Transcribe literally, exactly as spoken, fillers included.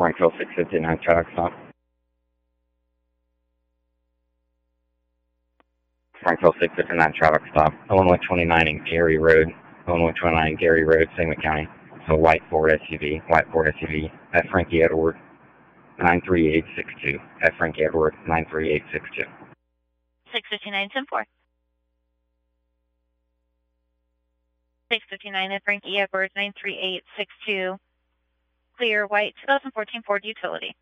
Martinsville six fifty-nine traffic stop. Martinsville six fifty-nine traffic stop. Illinois twenty-nine and Gary Road. Illinois twenty-nine and Gary Road, Sangamon County. So white Ford S U V, white Ford S U V. At Frankie Edward, nine three eight six two. At Frankie Edward, nine three eight six two. six fifty-nine, ten four. six fifty-nine at Frankie Edwards, nine three eight six two. Clear white twenty fourteen Ford Utility.